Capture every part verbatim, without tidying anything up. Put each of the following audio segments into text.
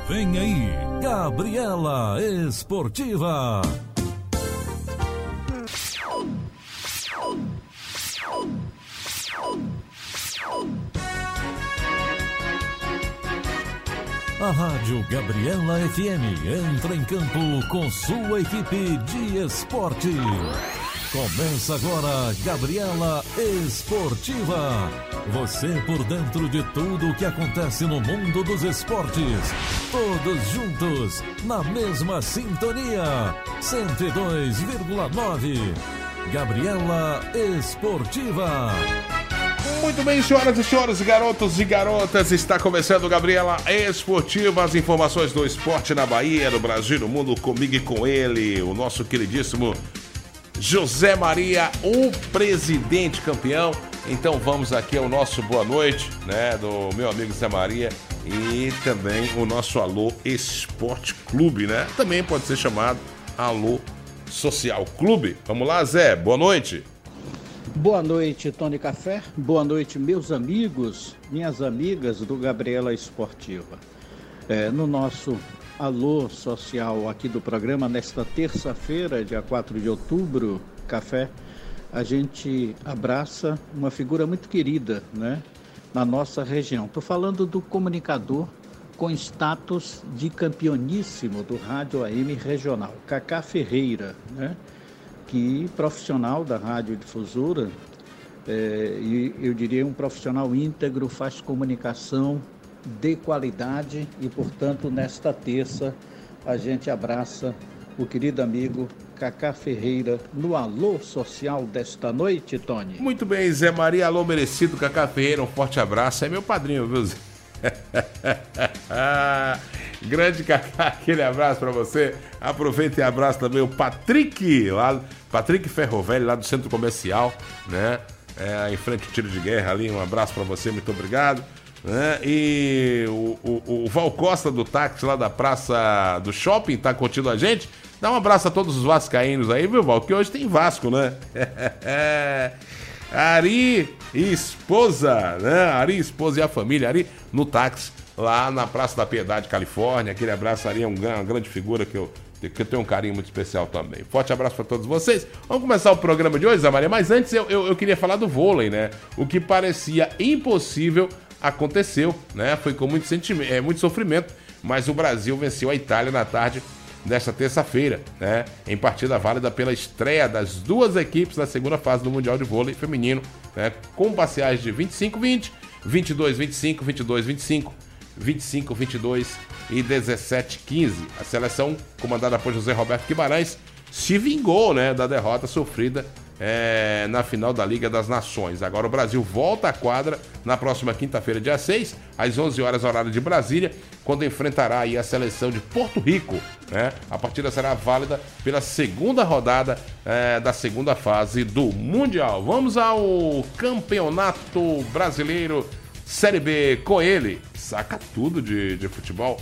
Vem aí, Gabriela Esportiva. A Rádio Gabriela F M entra em campo com sua equipe de esporte. Começa agora Gabriela Esportiva. Você por dentro de tudo o que acontece no mundo dos esportes. Todos juntos, na mesma sintonia. cento e dois vírgula nove. Gabriela Esportiva. Muito bem, senhoras e senhores, garotos e garotas, está começando Gabriela Esportiva, as informações do esporte na Bahia, no Brasil, no mundo, comigo e com ele, o nosso queridíssimo José Maria, o presidente campeão. Então vamos aqui ao nosso boa noite, né, do meu amigo Zé Maria e também o nosso Alô Esporte Clube, né? Também pode ser chamado Alô Social Clube. Vamos lá, Zé, boa noite. Boa noite, Tony Café. Boa noite, meus amigos, minhas amigas do Gabriela Esportiva. É, no nosso Alô Social aqui do programa, nesta terça-feira, dia quatro de outubro, Café, a gente abraça uma figura muito querida, né, na nossa região. Estou falando do comunicador com status de campeoníssimo do Rádio A M Regional, Cacá Ferreira, né? Que profissional da radiodifusora, é, e eu diria um profissional íntegro, faz comunicação de qualidade e, portanto, nesta terça a gente abraça o querido amigo Cacá Ferreira no Alô Social desta noite, Tony. Muito bem, Zé Maria, alô merecido, Cacá Ferreira, um forte abraço, é meu padrinho, viu, Zé? Grande Cacá, aquele abraço pra você. Aproveita e abraço também o Patrick, lá, Patrick Ferrovelli, lá do Centro Comercial, né? É, em frente ao tiro de guerra ali, um abraço pra você, muito obrigado. Né? E o, o, o Val Costa do táxi lá da Praça do Shopping tá curtindo a gente. Dá um abraço a todos os vascaínos aí, viu, Val? Que hoje tem Vasco, né? Ari e esposa, né? Ari, esposa e a família. Ari no táxi, lá na Praça da Piedade, Califórnia. Aquele abraço, Ari é um, uma grande figura que eu, que eu tenho um carinho muito especial também. Forte abraço para todos vocês. Vamos começar o programa de hoje, Zé Maria. Mas antes eu, eu, eu queria falar do vôlei, né? O que parecia impossível aconteceu, né? Foi com muito sentimento, é, muito sofrimento, mas o Brasil venceu a Itália na tarde desta terça-feira, né? Em partida válida pela estreia das duas equipes na segunda fase do Mundial de Vôlei Feminino, né? Com parciais de vinte e cinco a vinte, vinte e dois a vinte e cinco, vinte e dois a vinte e cinco, vinte e cinco a vinte e dois e dezessete a quinze. A seleção, comandada por José Roberto Guimarães, se vingou, né, da derrota sofrida é, na final da Liga das Nações. Agora o Brasil volta à quadra na próxima quinta-feira, dia seis, às onze horas, horário de Brasília, quando enfrentará aí a seleção de Porto Rico, né? A partida será válida pela segunda rodada é, da segunda fase do Mundial. Vamos ao Campeonato Brasileiro Série B com ele. Saca tudo de, de futebol.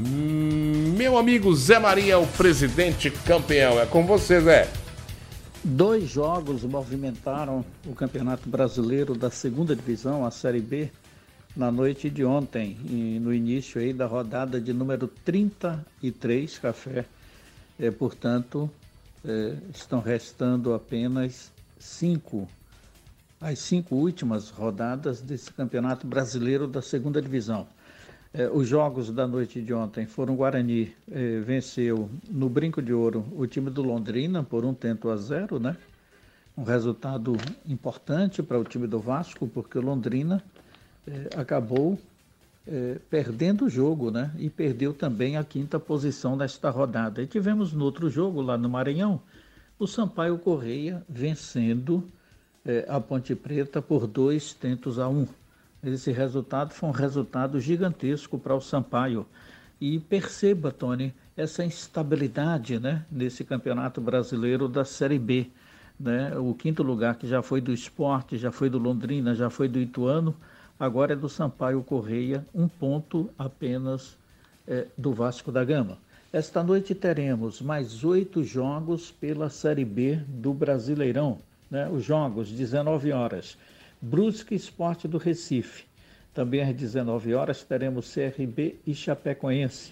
Meu amigo Zé Maria, o presidente campeão. É com você, Zé. Dois jogos movimentaram o Campeonato Brasileiro da segunda divisão, a Série B, na noite de ontem, e no início aí da rodada de número trinta e três, Café. É, portanto, é, estão restando apenas cinco, as cinco últimas rodadas desse Campeonato Brasileiro da segunda divisão. É, os jogos da noite de ontem foram: Guarani é, venceu no Brinco de Ouro o time do Londrina por um tento a zero, né? Um resultado importante para o time do Vasco, porque o Londrina é, acabou é, perdendo o jogo, né? E perdeu também a quinta posição nesta rodada. E tivemos no outro jogo, lá no Maranhão, o Sampaio Correia vencendo é, a Ponte Preta por dois tentos a um. Esse resultado foi um resultado gigantesco para o Sampaio. E perceba, Tony, essa instabilidade, né, nesse Campeonato Brasileiro da Série B. Né? O quinto lugar, que já foi do Sport, já foi do Londrina, já foi do Ituano, agora é do Sampaio Correia, um ponto apenas é, do Vasco da Gama. Esta noite teremos mais oito jogos pela Série B do Brasileirão. Né? Os jogos, dezenove horas. Brusque Sport do Recife. Também às dezenove horas teremos C R B e Chapecoense.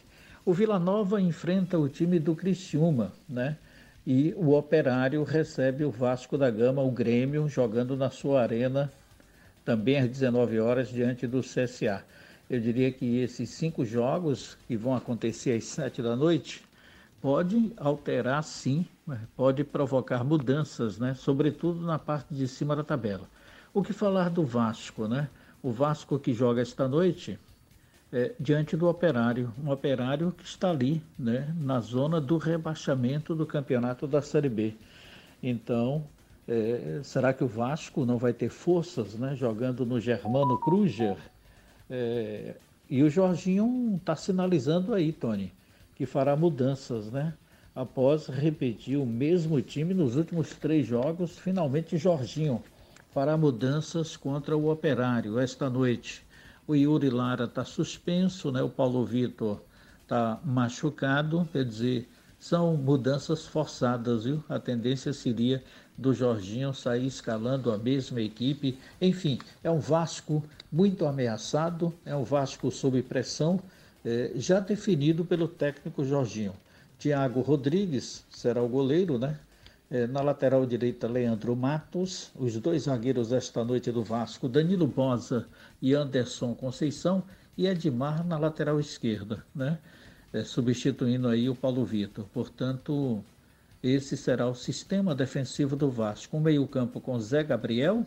O Vila Nova enfrenta o time do Criciúma, né? E o Operário recebe o Vasco da Gama, o Grêmio, jogando na sua arena, também às dezenove horas, diante do C S A. Eu diria que esses cinco jogos que vão acontecer às sete da noite pode alterar, sim, pode provocar mudanças, né? Sobretudo na parte de cima da tabela. O que falar do Vasco, né? O Vasco que joga esta noite é, diante do Operário, um Operário que está ali, né? Na zona do rebaixamento do campeonato da Série B. Então, é, será que o Vasco não vai ter forças, né? Jogando no Germano Kruger? É, e o Jorginho está sinalizando aí, Tony, que fará mudanças, né? Após repetir o mesmo time nos últimos três jogos, finalmente Jorginho fará mudanças contra o Operário esta noite. O Yuri Lara está suspenso, né? O Paulo Vitor está machucado, quer dizer, são mudanças forçadas, viu? A tendência seria do Jorginho sair escalando a mesma equipe. Enfim, é um Vasco muito ameaçado, é um Vasco sob pressão, é, já definido pelo técnico Jorginho. Thiago Rodrigues será o goleiro, né? É, na lateral direita, Leandro Matos. Os dois zagueiros esta noite do Vasco, Danilo Bosa e Anderson Conceição. E Edmar na lateral esquerda, né? É, substituindo aí o Paulo Vitor. Portanto, esse será o sistema defensivo do Vasco. Um meio-campo com Zé Gabriel,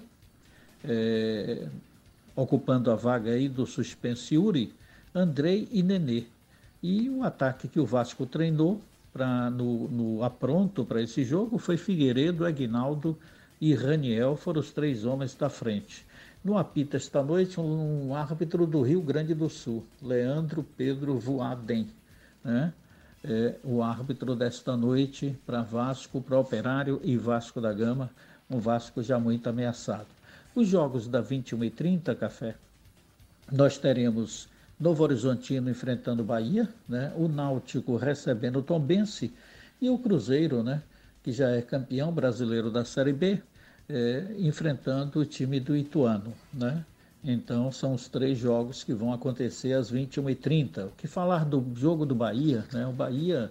é, ocupando a vaga aí do suspenso Yuri, Andrei e Nenê. E o ataque que o Vasco treinou pra, no, no apronto para esse jogo foi Figueiredo, Aguinaldo e Raniel, foram os três homens da frente. No apita esta noite um, um árbitro do Rio Grande do Sul, Leandro Pedro Voaden, né? É, o árbitro desta noite para Vasco, para Operário e Vasco da Gama, um Vasco já muito ameaçado. Os jogos da vinte e uma e trinta, Café, nós teremos Novo Horizontino enfrentando Bahia, né? O Náutico recebendo o Tombense e o Cruzeiro, né? Que já é campeão brasileiro da Série B, é, enfrentando o time do Ituano, né? Então, são os três jogos que vão acontecer às vinte e uma e trinta. O que falar do jogo do Bahia, né? O Bahia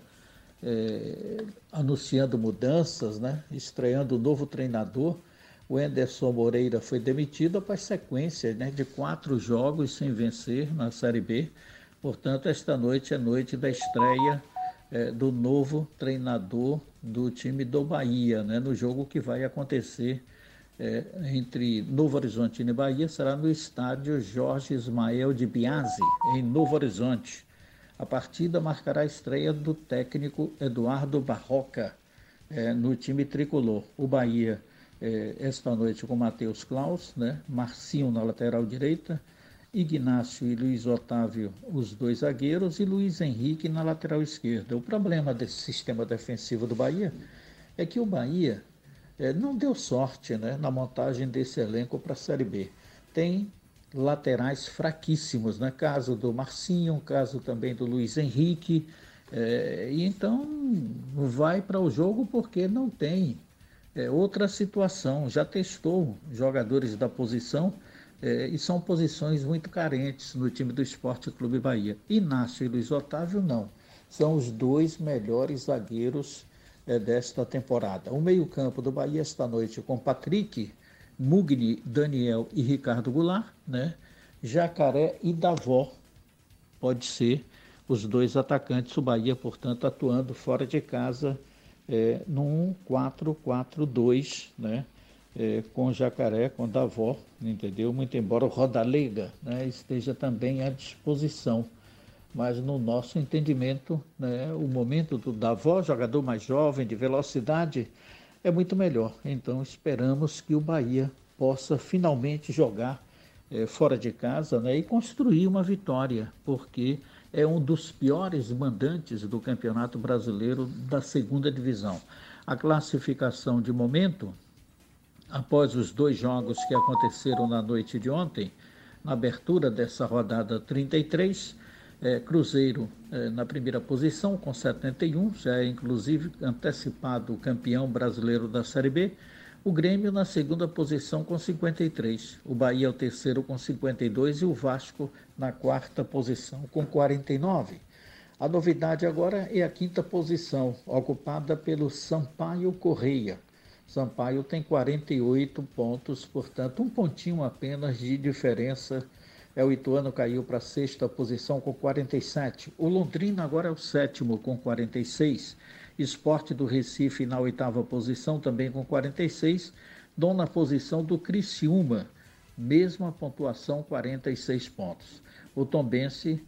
é, anunciando mudanças, né? Estreando um novo treinador. O Anderson Moreira foi demitido após sequência, né, de quatro jogos sem vencer na Série B. Portanto, esta noite é noite da estreia é, do novo treinador do time do Bahia, né? No jogo que vai acontecer É, entre Novo Horizonte e Bahia, será no estádio Jorge Ismael de Biasi, em Novo Horizonte. A partida marcará a estreia do técnico Eduardo Barroca é, no time tricolor. O Bahia, é, esta noite, com Matheus Klaus, né? Marcinho na lateral direita, Ignácio e Luiz Otávio, os dois zagueiros, e Luiz Henrique na lateral esquerda. O problema desse sistema defensivo do Bahia é que o Bahia É, não deu sorte, né, na montagem desse elenco para a Série B. Tem laterais fraquíssimos, né? Caso do Marcinho, caso também do Luiz Henrique. É, e então vai para o jogo porque não tem é, outra situação. Já testou jogadores da posição é, e são posições muito carentes no time do Esporte Clube Bahia. Inácio e Luiz Otávio não. São os dois melhores zagueiros É, desta temporada. O meio-campo do Bahia esta noite com Patrick, Mugni, Daniel e Ricardo Goulart, né? Jacaré e Davó, pode ser os dois atacantes. O Bahia, portanto, atuando fora de casa é, num quatro quatro dois, né? É, com Jacaré, com Davó, entendeu? Muito embora o Rodalega, né, esteja também à disposição. Mas no nosso entendimento, né, o momento do Davó, jogador mais jovem, de velocidade, é muito melhor. Então esperamos que o Bahia possa finalmente jogar é, fora de casa, né, e construir uma vitória, porque é um dos piores mandantes do Campeonato Brasileiro da segunda divisão. A classificação de momento, após os dois jogos que aconteceram na noite de ontem, na abertura dessa rodada trinta e três, É, Cruzeiro é, na primeira posição com setenta e um, já é inclusive antecipado o campeão brasileiro da Série B. O Grêmio na segunda posição com cinquenta e três, o Bahia é o terceiro com cinquenta e dois e o Vasco na quarta posição com quarenta e nove. A novidade agora é a quinta posição, ocupada pelo Sampaio Correia. Sampaio tem quarenta e oito pontos, portanto, um pontinho apenas de diferença. É, o Ituano caiu para a sexta posição com quarenta e sete. O Londrina agora é o sétimo com quarenta e seis. Sport do Recife na oitava posição também com quarenta e seis. Nona posição do Criciúma, mesma pontuação, quarenta e seis pontos. O Tombense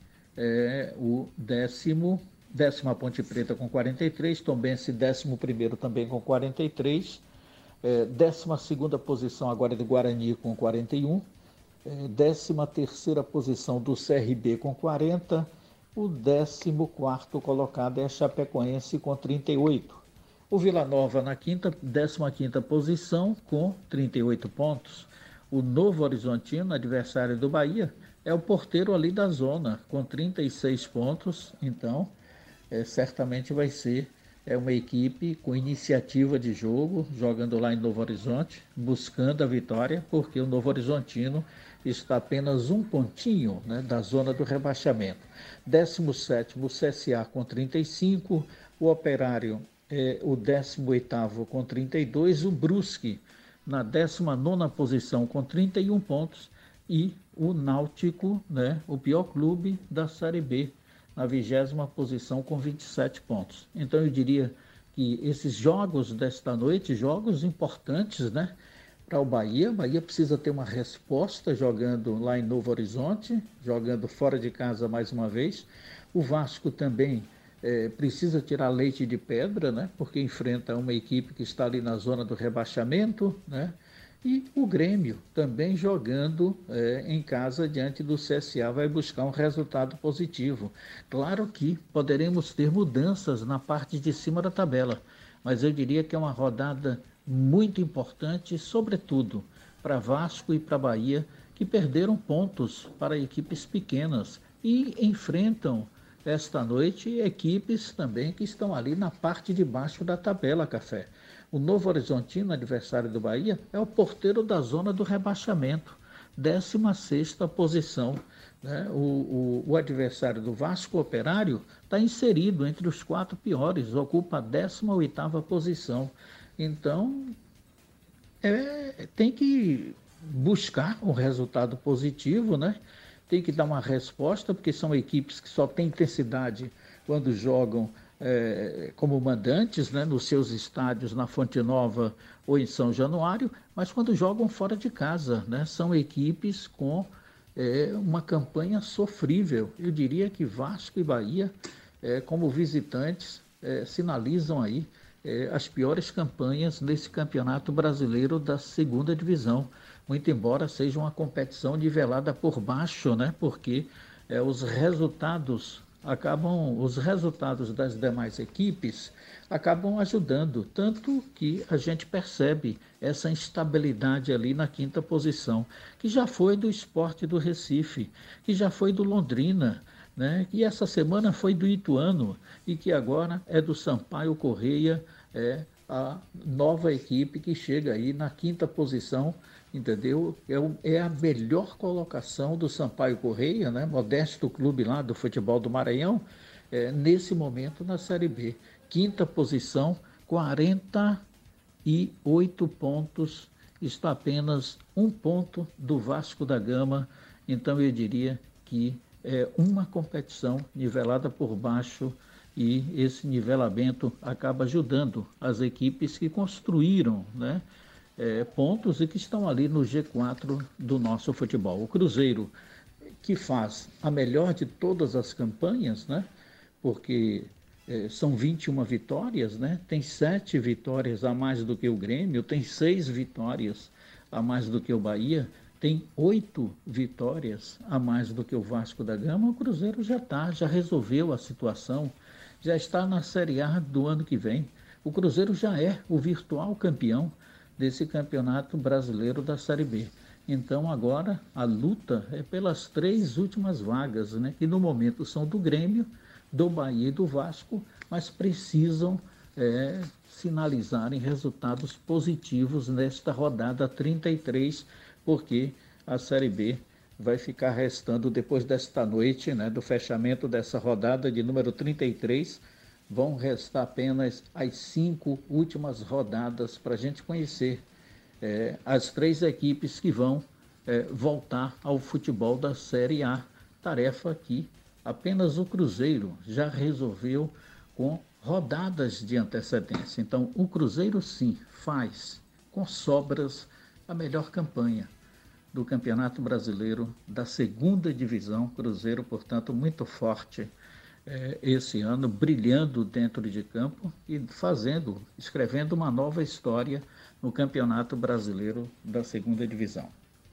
é o décimo, décima Ponte Preta com quarenta e três. Tombense décimo primeiro também com quarenta e três. É, décima segunda posição agora do Guarani com quarenta e um. É, décima terceira posição do C R B com quarenta. O décimo quarto colocado é a Chapecoense com trinta e oito. O Vila Nova na quinta, décima quinta posição com trinta e oito pontos. O Novo Horizontino, adversário do Bahia, é o porteiro ali da zona com trinta e seis pontos. Então, é, certamente vai ser é uma equipe com iniciativa de jogo, jogando lá em Novo Horizonte, buscando a vitória, porque o Novo Horizontino está apenas um pontinho, né, da zona do rebaixamento. décimo sétimo, o C S A com trinta e cinco, o Operário é o décimo oitavo com trinta e dois, o Brusque na décima nona posição com trinta e um pontos e o Náutico, né, o pior clube da Série B, na vigésima posição com vinte e sete pontos. Então eu diria que esses jogos desta noite, jogos importantes, né, para o Bahia. O Bahia precisa ter uma resposta jogando lá em Novo Horizonte, jogando fora de casa mais uma vez. O Vasco também é, precisa tirar leite de pedra, né, porque enfrenta uma equipe que está ali na zona do rebaixamento, né? E o Grêmio também jogando é, em casa diante do C S A vai buscar um resultado positivo. Claro que poderemos ter mudanças na parte de cima da tabela, mas eu diria que é uma rodada muito importante, sobretudo para Vasco e para Bahia, que perderam pontos para equipes pequenas e enfrentam esta noite equipes também que estão ali na parte de baixo da tabela, Café. O Novo Horizontino, adversário do Bahia, é o porteiro da zona do rebaixamento, décima sexta posição. Né? O, o, o adversário do Vasco, Operário, está inserido entre os quatro piores, ocupa a décima oitava posição. Então, é, tem que buscar um resultado positivo, né? Tem que dar uma resposta, porque são equipes que só têm intensidade quando jogam É, como mandantes, né, nos seus estádios na Fonte Nova ou em São Januário, mas quando jogam fora de casa, né, são equipes com é, uma campanha sofrível. Eu diria que Vasco e Bahia, é, como visitantes, é, sinalizam aí é, as piores campanhas nesse Campeonato Brasileiro da segunda divisão, muito embora seja uma competição nivelada por baixo, né, porque é, os resultados acabam os resultados das demais equipes acabam ajudando, tanto que a gente percebe essa instabilidade ali na quinta posição, que já foi do Sport do Recife, que já foi do Londrina, né? E essa semana foi do Ituano e que agora é do Sampaio Correia, é a nova equipe que chega aí na quinta posição, entendeu? É, é a melhor colocação do Sampaio Correia, né? Modesto clube lá do futebol do Maranhão, é, nesse momento na Série B. Quinta posição, quarenta e oito pontos, está apenas um ponto do Vasco da Gama. Então eu diria que é uma competição nivelada por baixo, e esse nivelamento acaba ajudando as equipes que construíram, né, é, pontos e que estão ali no G quatro do nosso futebol. O Cruzeiro, que faz a melhor de todas as campanhas, né, porque é, são vinte e uma vitórias, né, tem sete vitórias a mais do que o Grêmio, tem seis vitórias a mais do que o Bahia, tem oito vitórias a mais do que o Vasco da Gama. O Cruzeiro já está, já resolveu a situação, já está na Série A do ano que vem. O Cruzeiro já é o virtual campeão desse Campeonato Brasileiro da Série B. Então agora a luta é pelas três últimas vagas, né, que no momento são do Grêmio, do Bahia e do Vasco, mas precisam é, sinalizarem resultados positivos nesta rodada trinta e três, porque a Série B vai ficar restando depois desta noite, né, do fechamento dessa rodada de número trinta e três. Vão restar apenas as cinco últimas rodadas para a gente conhecer é, as três equipes que vão é, voltar ao futebol da Série A. Tarefa que apenas o Cruzeiro já resolveu com rodadas de antecedência. Então, o Cruzeiro sim faz com sobras a melhor campanha do Campeonato Brasileiro da segunda divisão. Cruzeiro, portanto, muito forte eh, esse ano, brilhando dentro de campo e fazendo, escrevendo uma nova história no Campeonato Brasileiro da segunda divisão.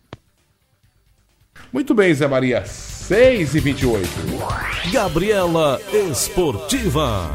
Muito bem, Zé Maria, seis e vinte e oito. Gabriela Esportiva.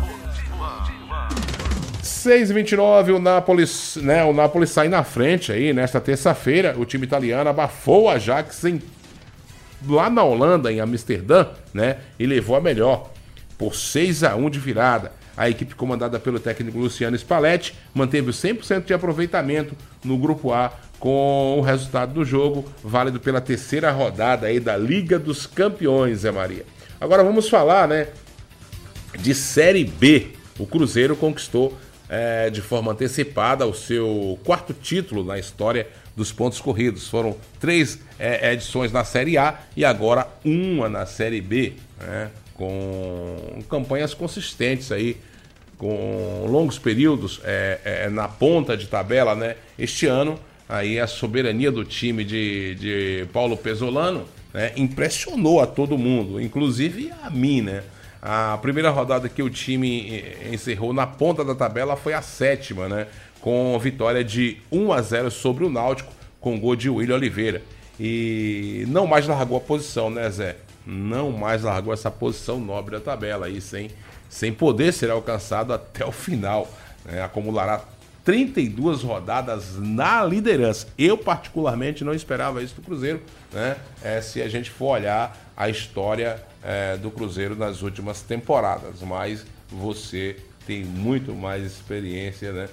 seis e vinte e nove, o Nápoles, né, o Nápoles sai na frente aí nesta terça-feira. O time italiano abafou o Ajax em, lá na Holanda, em Amsterdã, né, e levou a melhor por seis a um de virada. A equipe comandada pelo técnico Luciano Spalletti manteve o cem por cento de aproveitamento no Grupo A, com o resultado do jogo válido pela terceira rodada aí da Liga dos Campeões, Zé Maria. Agora vamos falar, né, de Série B. O Cruzeiro conquistou É, de forma antecipada o seu quarto título na história dos pontos corridos. Foram três é, edições na Série A e agora uma na Série B, né, com campanhas consistentes aí, com longos períodos é, é, na ponta de tabela, né? Este ano aí a soberania do time de, de Paulo Pesolano, né, impressionou a todo mundo, inclusive a mim, né? A primeira rodada que o time encerrou na ponta da tabela foi a sétima, né? Com vitória de um a zero sobre o Náutico, com gol de William Oliveira. E não mais largou a posição, né, Zé? Não mais largou essa posição nobre da tabela aí, sem, sem poder ser alcançado até o final, né? Acumulará trinta e duas rodadas na liderança. Eu, particularmente, não esperava isso do Cruzeiro, né? É, se a gente for olhar a história é, do Cruzeiro nas últimas temporadas. Mas você tem muito mais experiência, né,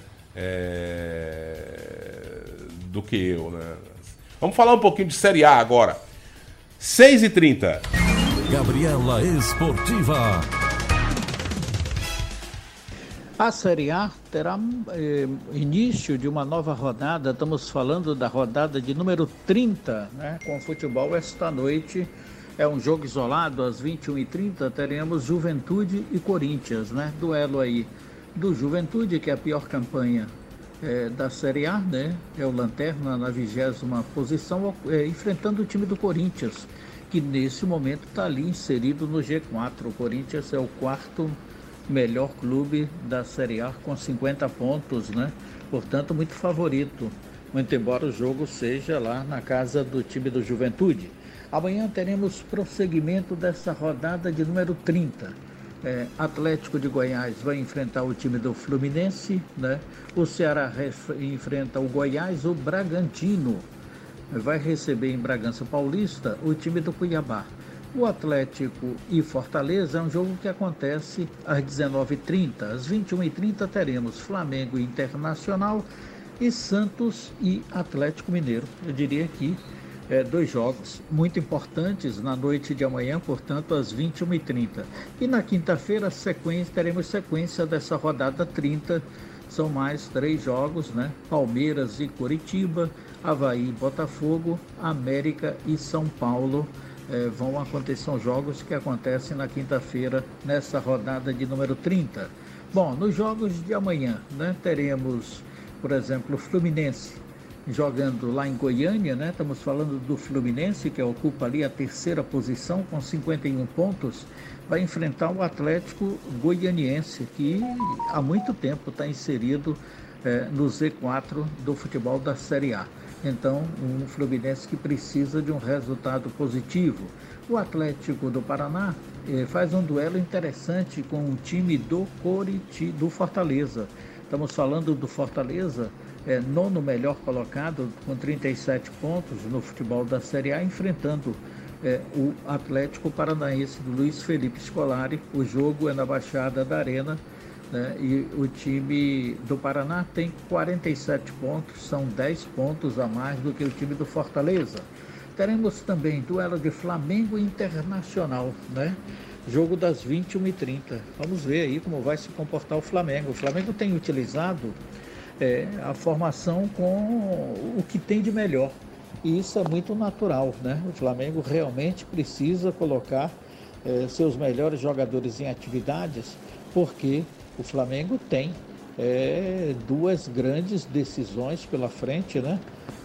é, do que eu, né? Vamos falar um pouquinho de Série A agora. seis e trinta. Gabriela Esportiva. A Série A terá eh, início de uma nova rodada. Estamos falando da rodada de número trinta, né, com o futebol esta noite. É um jogo isolado, às vinte e uma e trinta teremos Juventude e Corinthians, né? Duelo aí do Juventude, que é a pior campanha é, da Série A, né? É o Lanterna na vigésima posição, é, enfrentando o time do Corinthians, que nesse momento está ali inserido no G quatro. O Corinthians é o quarto melhor clube da Série A com cinquenta pontos, né? Portanto, muito favorito, muito embora o jogo seja lá na casa do time do Juventude. Amanhã teremos prosseguimento dessa rodada de número trinta. É, Atlético de Goiás vai enfrentar o time do Fluminense, né? O Ceará enfrenta o Goiás, o Bragantino vai receber em Bragança Paulista o time do Cuiabá. O Atlético e Fortaleza é um jogo que acontece às dezenove e trinta. Às vinte e uma e trinta teremos Flamengo e Internacional e Santos e Atlético Mineiro. Eu diria que É, dois jogos muito importantes na noite de amanhã, portanto, às vinte e uma e trinta. E na quinta-feira, sequência, teremos sequência dessa rodada trinta. São mais três jogos, né? Palmeiras e Coritiba, Avaí e Botafogo, América e São Paulo. É, vão acontecer, são jogos que acontecem na quinta-feira, nessa rodada de número trinta. Bom, nos jogos de amanhã, né, teremos, por exemplo, o Fluminense jogando lá em Goiânia, né? Estamos falando do Fluminense, que ocupa ali a terceira posição com cinquenta e um pontos, vai enfrentar o Atlético Goianiense, que há muito tempo está inserido eh, no Z quatro do futebol da Série A. Então, um Fluminense que precisa de um resultado positivo. O Atlético do Paraná eh, faz um duelo interessante com o time do Coritiba, do Fortaleza. Estamos falando do Fortaleza, é, nono melhor colocado, com trinta e sete pontos no futebol da Série A, enfrentando é, o Atlético Paranaense do Luiz Felipe Scolari. O jogo é na Baixada da Arena, né, e o time do Paraná tem quarenta e sete pontos, são dez pontos a mais do que o time do Fortaleza. Teremos também duelo de Flamengo e Internacional, né? Jogo das vinte e uma e trinta. Vamos ver aí como vai se comportar o Flamengo. O Flamengo tem utilizado é, a formação com o que tem de melhor. E isso é muito natural, né? O Flamengo realmente precisa colocar é, seus melhores jogadores em atividades, porque o Flamengo tem é, duas grandes decisões pela frente, né?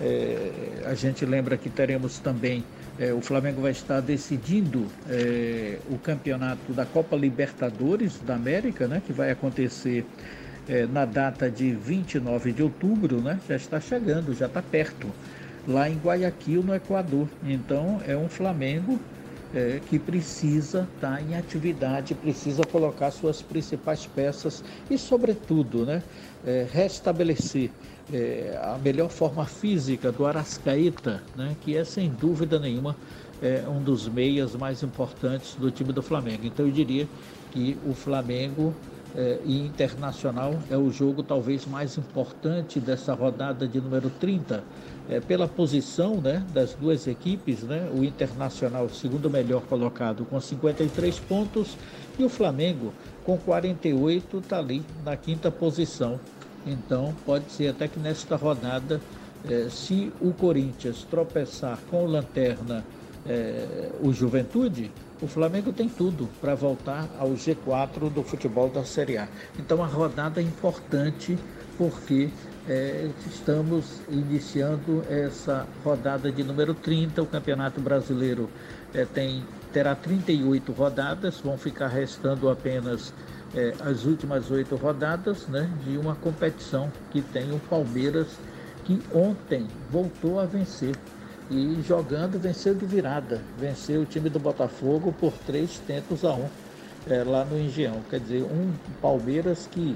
É, a gente lembra que teremos também, é, o Flamengo vai estar decidindo é, o campeonato da Copa Libertadores da América, né? Que vai acontecer é, na data de vinte e nove de outubro, né? Já está chegando, já está perto, lá em Guayaquil, no Equador. Então é um Flamengo É, que precisa estar em atividade, precisa colocar suas principais peças e, sobretudo, né, é, restabelecer é, a melhor forma física do Arrascaeta, né, que é, sem dúvida nenhuma, é, um dos meias mais importantes do time do Flamengo. Então, eu diria que o Flamengo é, e Internacional é o jogo talvez mais importante dessa rodada de número trinta. É, pela posição, né, das duas equipes, né, o Internacional, segundo melhor colocado, com cinquenta e três pontos, e o Flamengo, com quarenta e oito, está ali na quinta posição. Então, pode ser até que nesta rodada, é, se o Corinthians tropeçar com o Lanterna, é, o Juventude, o Flamengo tem tudo para voltar ao G quatro do futebol da Série A. Então, a rodada é importante porque É, estamos iniciando essa rodada de número trinta. O Campeonato Brasileiro é, tem, terá trinta e oito rodadas, vão ficar restando apenas é, as últimas oito rodadas, né, de uma competição que tem o Palmeiras, que ontem voltou a vencer e jogando venceu de virada, venceu o time do Botafogo por três tentos a um é, lá no Engenhão. Quer dizer, um Palmeiras que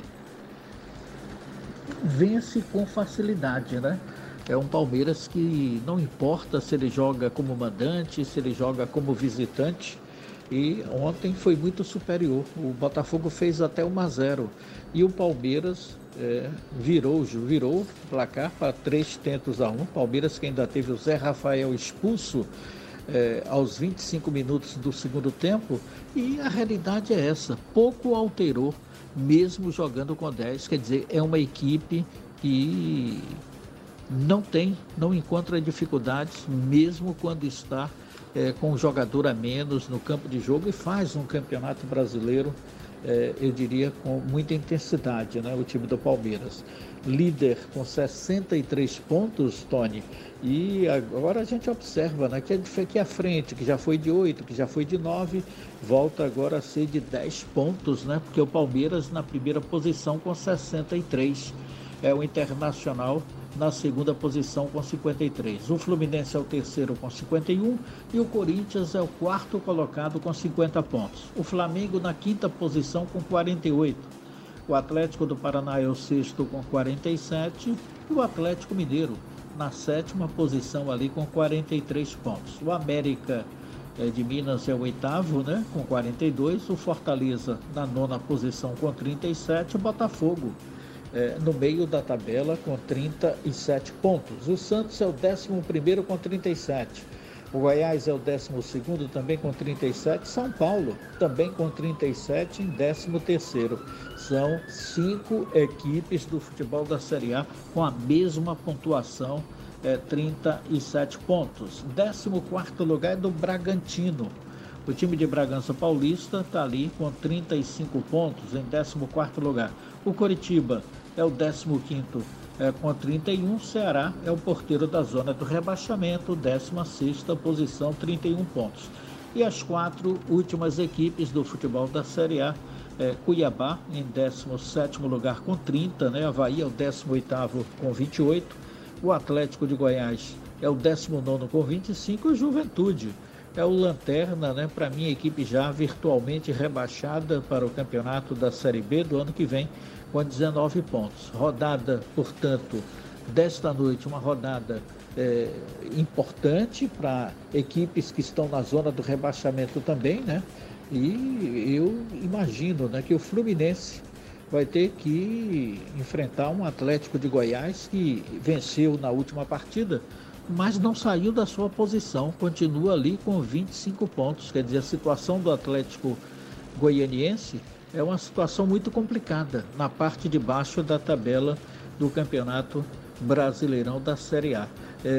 vence com facilidade, né? É um Palmeiras que não importa se ele joga como mandante, se ele joga como visitante, e ontem foi muito superior. O Botafogo fez até um a zero e o Palmeiras é, virou, virou o placar para três tentos a um. Palmeiras que ainda teve o Zé Rafael expulso é, aos vinte e cinco minutos do segundo tempo, e a realidade é essa, pouco alterou mesmo jogando com dez, quer dizer, é uma equipe que não tem, não encontra dificuldades, mesmo quando está é, com um jogador a menos no campo de jogo, e faz um campeonato brasileiro, é, eu diria, com muita intensidade, né, o time do Palmeiras. Líder com sessenta e três pontos, Tony, e agora a gente observa, né, que aqui à frente, que já foi de oito, que já foi de nove, volta agora a ser de dez pontos, né, porque o Palmeiras na primeira posição com sessenta e três, é o Internacional na segunda posição com cinquenta e três. O Fluminense é o terceiro com cinquenta e um e o Corinthians é o quarto colocado com cinquenta pontos. O Flamengo na quinta posição com quarenta e oito. O Atlético do Paraná é o sexto com quarenta e sete e o Atlético Mineiro na sétima posição ali com quarenta e três pontos. O América é, de Minas é o oitavo, né, com quarenta e dois. O Fortaleza na nona posição com trinta e sete. O Botafogo É, no meio da tabela com trinta e sete pontos. O Santos é o décimo primeiro com trinta e sete. O Goiás é o décimo segundo também com trinta e sete. São Paulo também com trinta e sete em décimo terceiro. São cinco equipes do futebol da Série A com a mesma pontuação, é, trinta e sete pontos. décimo quarto lugar é do Bragantino. O time de Bragança Paulista está ali com trinta e cinco pontos em décimo quarto lugar. O Coritiba é o décimo quinto é, com trinta e um. Ceará é o porteiro da zona do rebaixamento, décima sexta posição, trinta e um pontos. E as quatro últimas equipes do futebol da Série A, é, Cuiabá em décimo sétimo lugar com trinta, né? Avaí é o décimo oitavo com vinte e oito. O Atlético de Goiás é o décimo nono com vinte e cinco. E o Juventude é o lanterna, né? Para mim, a equipe já virtualmente rebaixada para o campeonato da Série B do ano que vem, com dezenove pontos. Rodada, portanto, desta noite, uma rodada é, importante para equipes que estão na zona do rebaixamento também, né? E eu imagino, né, que o Fluminense vai ter que enfrentar um Atlético de Goiás que venceu na última partida mas não saiu da sua posição, continua ali com vinte e cinco pontos. Quer dizer, a situação do Atlético Goianiense é uma situação muito complicada na parte de baixo da tabela do Campeonato Brasileirão da Série A.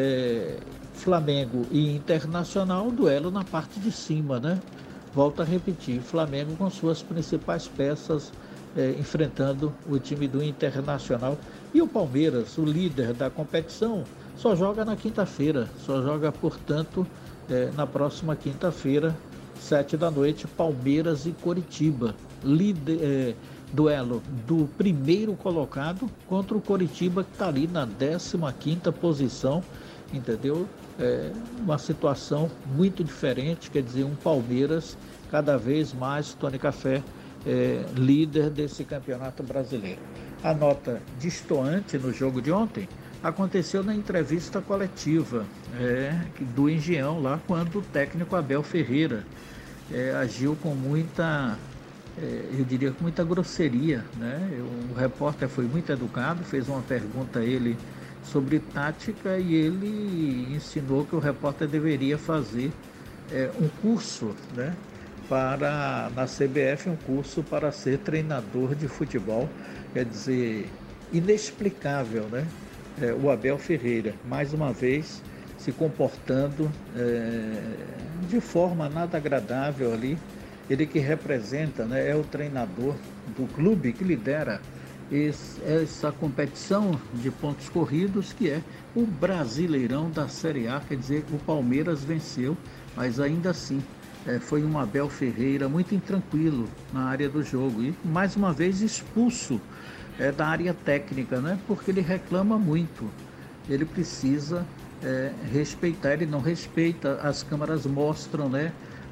É, Flamengo e Internacional, duelo na parte de cima, né? Volto a repetir, Flamengo com suas principais peças é, enfrentando o time do Internacional. E o Palmeiras, o líder da competição, só joga na quinta-feira, só joga, portanto, é, na próxima quinta-feira, sete da noite, Palmeiras e Coritiba. Líder, é, duelo do primeiro colocado contra o Coritiba, que está ali na décima quinta posição, entendeu? É uma situação muito diferente, quer dizer, um Palmeiras cada vez mais, Tony Café, é, líder desse campeonato brasileiro. A nota destoante no jogo de ontem aconteceu na entrevista coletiva é, do Engenhão, lá quando o técnico Abel Ferreira é, agiu com muita, é, eu diria com muita grosseria, né? O repórter foi muito educado, fez uma pergunta a ele sobre tática e ele ensinou que o repórter deveria fazer é, um curso, né, para, na C B F, um curso para ser treinador de futebol. Quer dizer, inexplicável, né? É, o Abel Ferreira, mais uma vez, se comportando é, de forma nada agradável ali. Ele que representa, né, é o treinador do clube que lidera esse, essa competição de pontos corridos, que é o Brasileirão da Série A. Quer dizer, o Palmeiras venceu, mas ainda assim é, foi um Abel Ferreira muito intranquilo na área do jogo e mais uma vez expulso é, da área técnica, né? Porque ele reclama muito, ele precisa é, respeitar, ele não respeita. As câmeras mostram, né,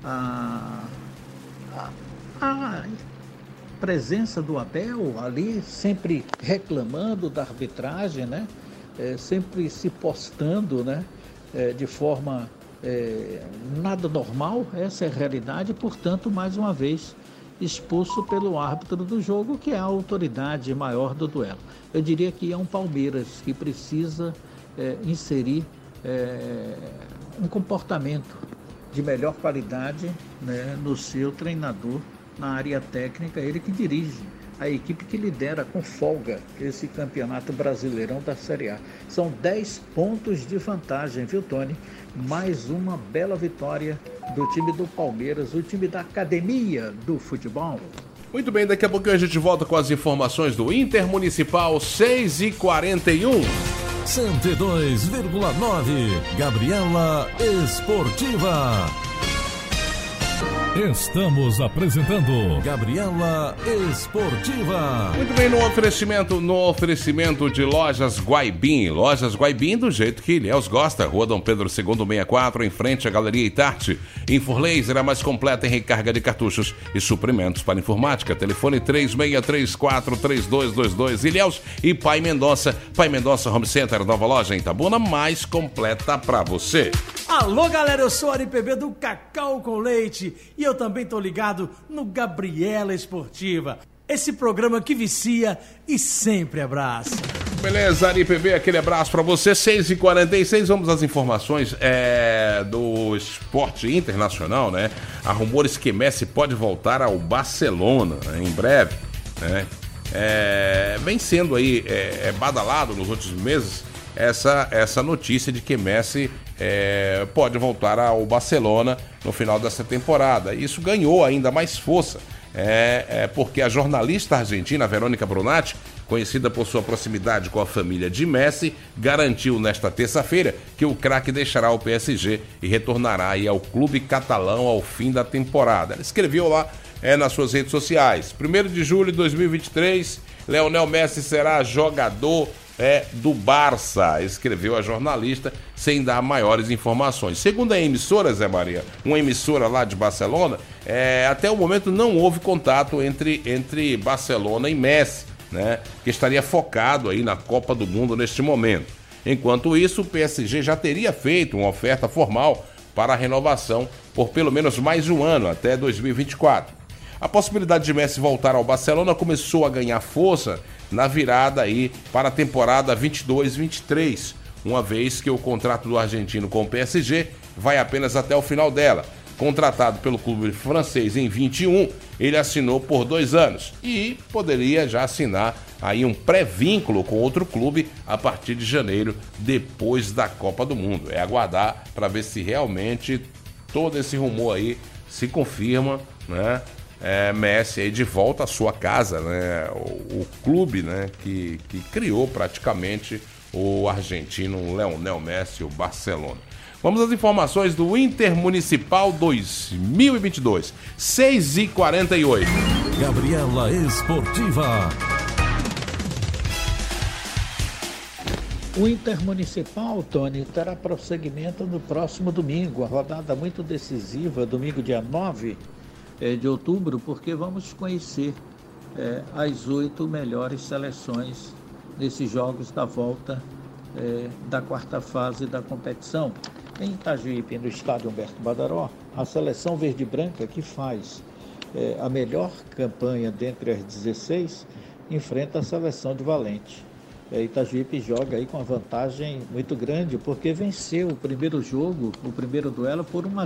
a, a, a presença do Abel ali, sempre reclamando da arbitragem, né? É, sempre se postando, né? É, de forma é, nada normal. Essa é a realidade, portanto, mais uma vez expulso pelo árbitro do jogo, que é a autoridade maior do duelo. Eu diria que é um Palmeiras que precisa é, inserir é, um comportamento de melhor qualidade, né, no seu treinador, na área técnica, ele que dirige a equipe que lidera com folga esse campeonato brasileirão da Série A. São dez pontos de vantagem, viu, Tony? Mais uma bela vitória do time do Palmeiras, o time da academia do futebol. Muito bem, daqui a pouquinho a gente volta com as informações do Intermunicipal, seis e quarenta e um. cento e dois vírgula nove, Gabriela Esportiva. Estamos apresentando Gabriela Esportiva. Muito bem, no oferecimento, no oferecimento de Lojas Guaibim. Lojas Guaibim do jeito que Ilhéus gosta. Rua Dom Pedro segundo sessenta e quatro, em frente à Galeria Itarte. Infurlaser, a mais completa em recarga de cartuchos e suprimentos para informática. Telefone três seis três quatro, três dois dois dois. Ilhéus e Pai Mendonça. Pai Mendonça Home Center, nova loja em Itabuna, mais completa para você. Alô, galera, eu sou o Ari P B do Cacau com Leite e eu também tô ligado no Gabriela Esportiva, esse programa que vicia e sempre abraça. Beleza, Ari P B, aquele abraço para você. Seis e quarenta e seis, vamos às informações é, do esporte internacional, né? Há rumores que Messi pode voltar ao Barcelona, né, em breve, né? É, vem sendo aí é, é badalado nos últimos meses essa, essa notícia de que Messi é, pode voltar ao Barcelona no final dessa temporada. Isso ganhou ainda mais força, é, é, porque a jornalista argentina Verônica Brunatti, conhecida por sua proximidade com a família de Messi, garantiu nesta terça-feira que o craque deixará o P S G e retornará aí ao clube catalão ao fim da temporada. Ela escreveu lá é, nas suas redes sociais: primeiro de julho de dois mil e vinte e três, Lionel Messi será jogador é, do Barça, escreveu a jornalista, sem dar maiores informações. Segundo a emissora, Zé Maria, uma emissora lá de Barcelona, é, até o momento não houve contato entre, entre Barcelona e Messi, né, que estaria focado aí na Copa do Mundo neste momento. Enquanto isso, o P S G já teria feito uma oferta formal para a renovação por pelo menos mais um ano, até dois mil e vinte e quatro. A possibilidade de Messi voltar ao Barcelona começou a ganhar força na virada aí para a temporada vinte e dois vinte e três, uma vez que o contrato do argentino com o P S G vai apenas até o final dela. Contratado pelo clube francês em vinte e um, ele assinou por dois anos e poderia já assinar aí um pré-vínculo com outro clube a partir de janeiro, depois da Copa do Mundo. É aguardar para ver se realmente todo esse rumor aí se confirma, né? É, Messi aí de volta à sua casa, né? O, o clube, né? Que, que criou praticamente o argentino Lionel Messi, o Barcelona. Vamos às informações do Intermunicipal dois mil e vinte e dois, seis e quarenta e oito. Gabriela Esportiva. O Intermunicipal, Tony, terá prosseguimento no próximo domingo, a rodada muito decisiva, domingo dia nove de outubro, porque vamos conhecer é, as oito melhores seleções nesses jogos da volta é, da quarta fase da competição. Em Itajuípe, no estádio Humberto Badaró, a seleção verde-branca, que faz é, a melhor campanha dentre as dezesseis, enfrenta a seleção de Valente. É, Itajuípe joga aí com uma vantagem muito grande, porque venceu o primeiro jogo, o primeiro duelo, por um a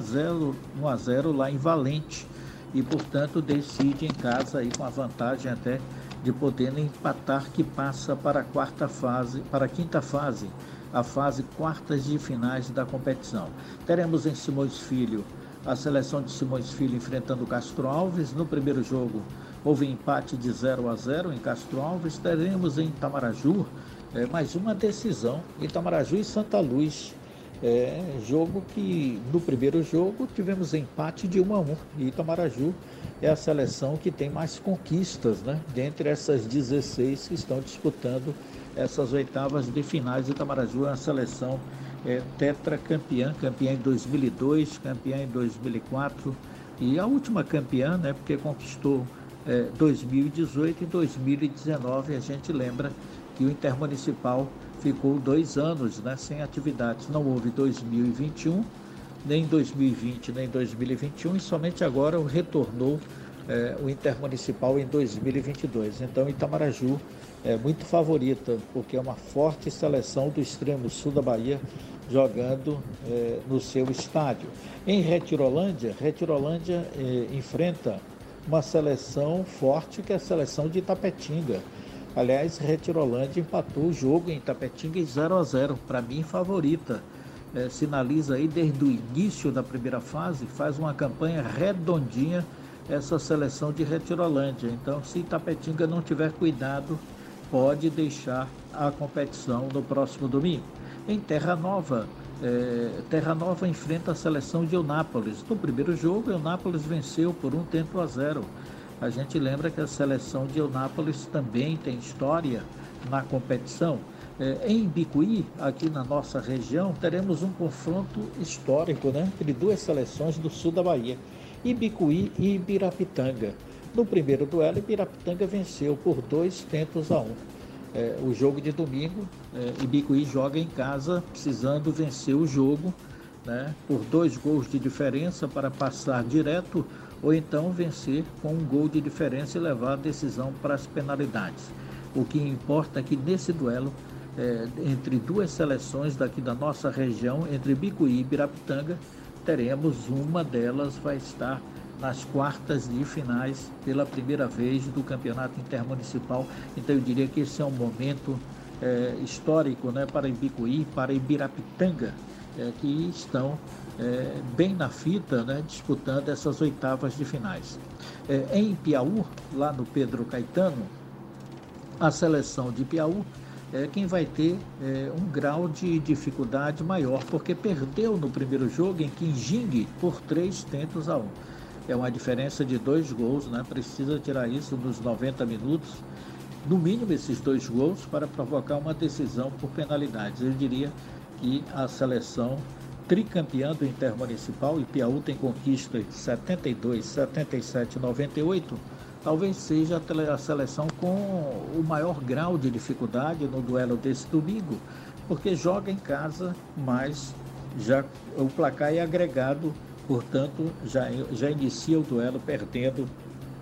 zero lá em Valente. E, portanto, decide em casa aí com a vantagem até de poder empatar, que passa para a quarta fase, para a quinta fase, a fase quartas de finais da competição. Teremos em Simões Filho a seleção de Simões Filho enfrentando o Castro Alves. No primeiro jogo houve empate de zero a zero em Castro Alves. Teremos em Itamaraju é, mais uma decisão, Itamaraju e Santa Luz. É, jogo que no primeiro jogo tivemos empate de um a um, e Itamaraju é a seleção que tem mais conquistas, né, dentre essas dezesseis que estão disputando essas oitavas de finais. Itamaraju é uma seleção é, tetracampeã, campeã em dois mil e dois, campeã em dois mil e quatro e a última campeã, né, porque conquistou é, dois mil e dezoito e dois mil e dezenove. A gente lembra que o Intermunicipal ficou dois anos, né, sem atividades. Não houve dois mil e vinte e um, nem dois mil e vinte, nem dois mil e vinte e um, e somente agora retornou é, o Intermunicipal em dois mil e vinte e dois. Então, Itamaraju é muito favorita, porque é uma forte seleção do extremo sul da Bahia jogando é, no seu estádio. Em Retirolândia, Retirolândia é, enfrenta uma seleção forte, que é a seleção de Itapetinga. Aliás, Retirolândia empatou o jogo em Itapetinga em zero a zero, para mim favorita. É, sinaliza aí desde o início da primeira fase, faz uma campanha redondinha essa seleção de Retirolândia. Então, se Itapetinga não tiver cuidado, pode deixar a competição no próximo domingo. Em Terra Nova, é, Terra Nova enfrenta a seleção de Eunápolis. No primeiro jogo, Eunápolis venceu por um tento a zero. A gente lembra que a seleção de Eunápolis também tem história na competição. É, em Ibicuí, aqui na nossa região, teremos um confronto histórico, né, entre duas seleções do sul da Bahia, Ibicuí e Ibirapitanga. No primeiro duelo, Ibirapitanga venceu por dois tentos a um. É, o jogo de domingo, é, Ibicuí joga em casa, precisando vencer o jogo, né, por dois gols de diferença para passar direto, ou então vencer com um gol de diferença e levar a decisão para as penalidades. O que importa é que nesse duelo, é, entre duas seleções daqui da nossa região, entre Ibicuí e Ibirapitanga, teremos uma delas vai estar nas quartas de finais pela primeira vez do Campeonato Intermunicipal. Então eu diria que esse é um momento é, histórico, né, para Ibicuí, para Ibirapitanga, é, que estão é, bem na fita, né, disputando essas oitavas de finais. É, em Piauí, lá no Pedro Caetano, a seleção de Piauí é quem vai ter é, um grau de dificuldade maior, porque perdeu no primeiro jogo em Quinjingue por três tentos a um. É uma diferença de dois gols, né? Precisa tirar isso nos noventa minutos, no mínimo esses dois gols, para provocar uma decisão por penalidades. Eu diria que a seleção tricampeã do Intermunicipal, e Piauí tem conquistas de setenta e dois, setenta e sete, noventa e oito, talvez seja a seleção com o maior grau de dificuldade no duelo desse domingo, porque joga em casa, mas já o placar é agregado, portanto já, já inicia o duelo perdendo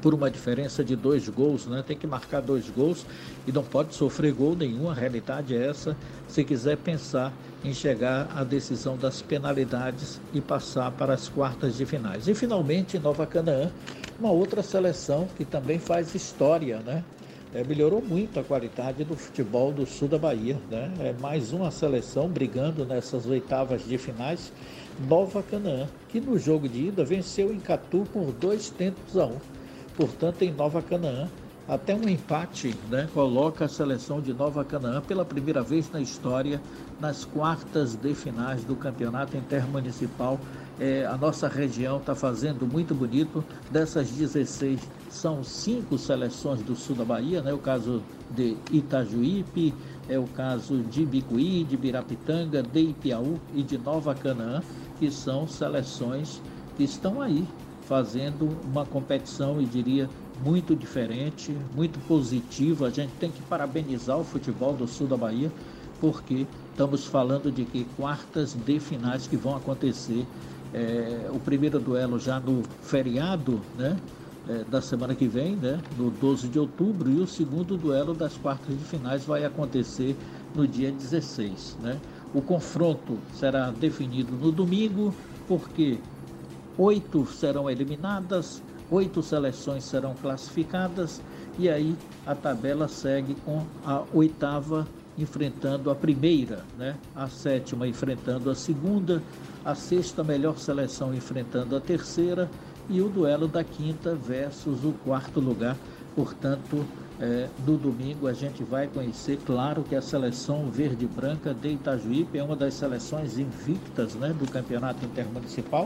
por uma diferença de dois gols, né? Tem que marcar dois gols e não pode sofrer gol nenhum. A realidade é essa, se quiser pensar em chegar à decisão das penalidades e passar para as quartas de finais. E finalmente, Nova Canaã, uma outra seleção que também faz história, né? É, melhorou muito a qualidade do futebol do sul da Bahia, né? É mais uma seleção brigando nessas oitavas de finais. Nova Canaã, que no jogo de ida venceu em Catu por dois tentos a um. Portanto, em Nova Canaã, até um empate, né, coloca a seleção de Nova Canaã pela primeira vez na história nas quartas de finais do campeonato intermunicipal. É, a nossa região está fazendo muito bonito. Dessas dezesseis, são cinco seleções do sul da Bahia, né? O caso de Itajuípe, é o caso de Bicuí, de Birapitanga, de Ipiaú e de Nova Canaã, que são seleções que estão aí fazendo uma competição, e diria, muito diferente, muito positiva. A gente tem que parabenizar o futebol do sul da Bahia, porque estamos falando de que quartas de finais que vão acontecer. É, o primeiro duelo já no feriado, né, é, da semana que vem, né, no doze de outubro, e o segundo duelo das quartas de finais vai acontecer no dia dezesseis. Né? O confronto será definido no domingo, porque oito serão eliminadas, oito seleções serão classificadas, e aí a tabela segue com a oitava enfrentando a primeira, né? A sétima enfrentando a segunda, a sexta melhor seleção enfrentando a terceira, e o duelo da quinta versus o quarto lugar. Portanto, é, no domingo a gente vai conhecer, claro que a seleção verde e branca de Itajuípe é uma das seleções invictas, né, do campeonato intermunicipal.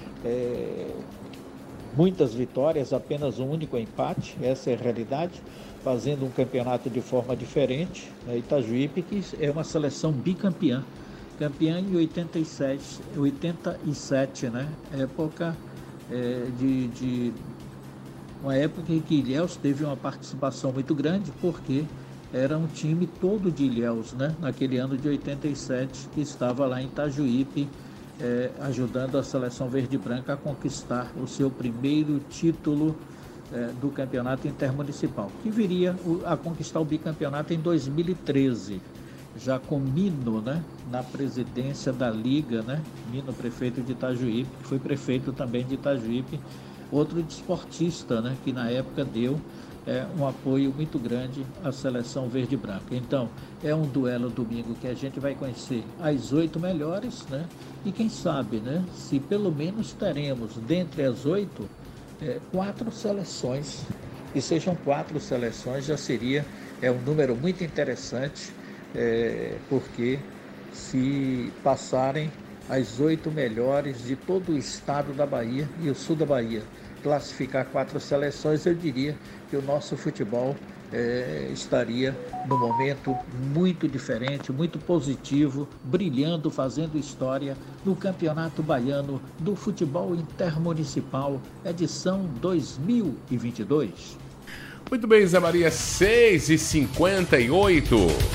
É, muitas vitórias, apenas um único empate, essa é a realidade, fazendo um campeonato de forma diferente. A Itajuípe, que é uma seleção bicampeã, campeã em oitenta e sete, oitenta e sete, né? Época é, de, de uma época em que Ilhéus teve uma participação muito grande, porque era um time todo de Ilhéus, né? Naquele ano de oitenta e sete, que estava lá em Itajuípe, é, ajudando a seleção verde e branca a conquistar o seu primeiro título é, do campeonato intermunicipal, que viria a conquistar o bicampeonato em dois mil e treze, já com Mino, né, na presidência da Liga, né? Mino, prefeito de Itajuípe, que foi prefeito também de Itajuípe, outro desportista, né, que na época deu é, um apoio muito grande à seleção verde e branca. Então, é um duelo domingo que a gente vai conhecer as oito melhores, né? E quem sabe, né, se pelo menos teremos, dentre as oito, é, quatro seleções, e sejam quatro seleções, já seria é um número muito interessante, é, porque se passarem as oito melhores de todo o estado da Bahia e o sul da Bahia, classificar quatro seleções, eu diria que o nosso futebol é, estaria num momento muito diferente, muito positivo, brilhando, fazendo história no Campeonato Baiano do Futebol Intermunicipal, edição dois mil e vinte e dois. Muito bem, Zé Maria, seis e cinquenta e oito.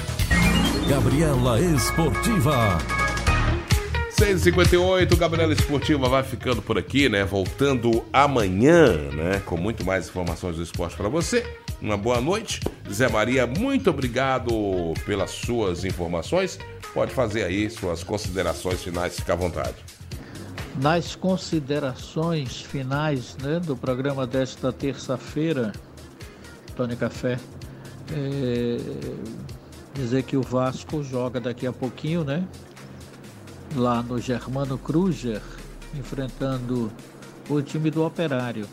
Gabriela Esportiva. seis e cinquenta e oito, Gabriela Esportiva vai ficando por aqui, né? Voltando amanhã, né? Com muito mais informações do esporte para você. Uma boa noite. Zé Maria, muito obrigado pelas suas informações. Pode fazer aí suas considerações finais, fica à vontade. Nas considerações finais, né, do programa desta terça-feira, Tony Café, é, dizer que o Vasco joga daqui a pouquinho, né? Lá no Germano Kruger, enfrentando o time do Operário.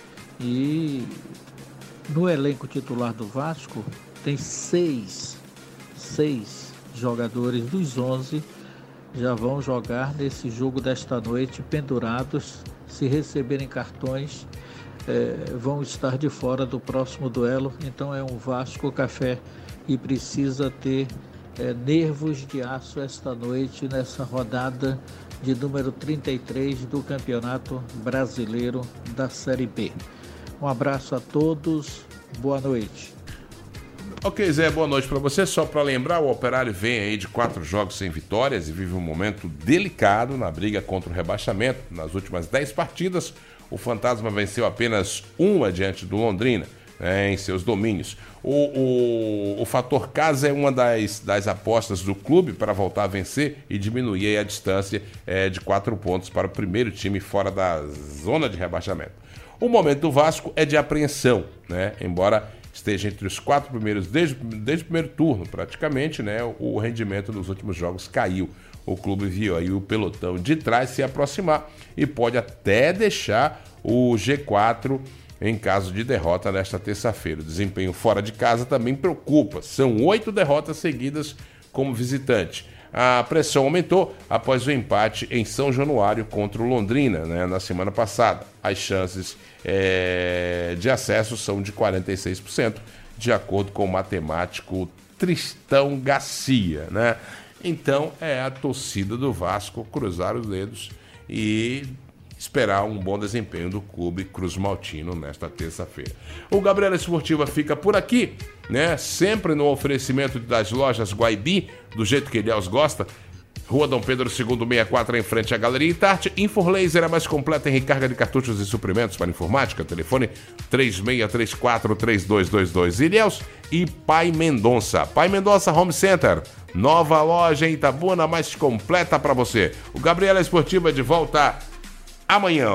E no elenco titular do Vasco tem seis, seis jogadores dos onze já vão jogar nesse jogo desta noite, pendurados. Se receberem cartões, é, vão estar de fora do próximo duelo. Então é um Vasco Café que precisa ter É, nervos de aço esta noite, nessa rodada de número trinta e três do Campeonato Brasileiro da Série B. Um abraço a todos, boa noite. Ok, Zé, boa noite para você. Só para lembrar, o Operário vem aí de quatro jogos sem vitórias e vive um momento delicado na briga contra o rebaixamento. Nas últimas dez partidas, o Fantasma venceu apenas uma diante do Londrina, né, em seus domínios. O, o, o fator casa é uma das, das apostas do clube para voltar a vencer e diminuir aí a distância é, de quatro pontos para o primeiro time fora da zona de rebaixamento. O momento do Vasco é de apreensão, né? Embora esteja entre os quatro primeiros desde, desde o primeiro turno, praticamente, né? O rendimento nos últimos jogos caiu. O clube viu aí o pelotão de trás se aproximar e pode até deixar o G quatro em caso de derrota nesta terça-feira. O desempenho fora de casa também preocupa. São oito derrotas seguidas como visitante. A pressão aumentou após o empate em São Januário contra o Londrina, né, na semana passada. As chances é, de acesso são de quarenta e seis por cento, de acordo com o matemático Tristão Garcia, né? Então é a torcida do Vasco cruzar os dedos e esperar um bom desempenho do clube Cruz Maltino nesta terça-feira. O Gabriela Esportiva fica por aqui, né? Sempre no oferecimento das lojas Guaibi, do jeito que Elias gosta. Rua Dom Pedro segundo, sessenta e quatro, em frente à Galeria Itarte. Inforlaser, a mais completa em recarga de cartuchos e suprimentos para informática. Telefone três seis três quatro, três dois dois dois. Ilhéus e Pai Mendonça. Pai Mendonça Home Center. Nova loja em Itabuna, mais completa para você. O Gabriela Esportiva de volta amanhã.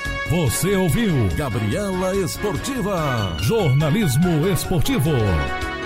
Você ouviu Gabriela Esportiva. Jornalismo esportivo.